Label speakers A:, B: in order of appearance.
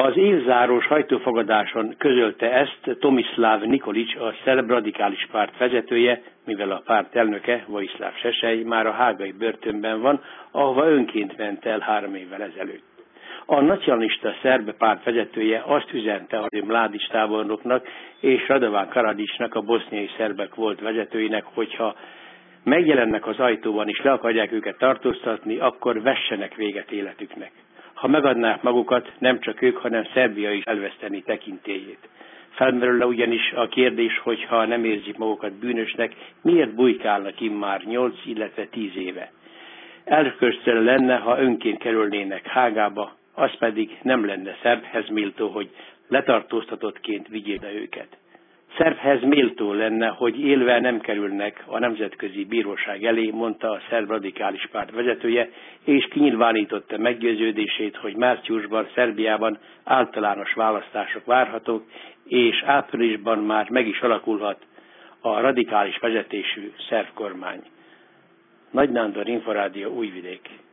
A: Az évzáros sajtófogadáson közölte ezt Tomislav Nikolic, a szerb radikális párt vezetője, mivel a párt elnöke, Vojislav Šešelj már a hágai börtönben van, ahova önként ment el 3 évvel ezelőtt. A nacionalista szerb párt vezetője azt üzente a Mladić tábornoknak és Radovan Karadžićnak, a boszniai szerbek volt vezetőinek, hogyha megjelennek az ajtóban és le akarják őket tartóztatni, akkor vessenek véget életüknek. Ha megadnák magukat, nem csak ők, hanem Szerbia is elveszteni tekintélyét. Felmerül ugyanis a kérdés, hogy ha nem érzik magukat bűnösnek, miért bujkálnak immár 8, illetve 10 éve. Elköszönhető lenne, ha önként kerülnének Hágába, az pedig nem lenne szerbhez méltó, hogy letartóztatottként vigyék be őket. Szerbhez méltó lenne, hogy élve nem kerülnek a Nemzetközi Bíróság elé, mondta a szerb radikális párt vezetője, és kinyilvánította meggyőződését, hogy márciusban Szerbiában általános választások várhatók, és áprilisban már meg is alakulhat a radikális vezetésű szerb kormány. Nagy Nándor, Inforádió, Újvidék.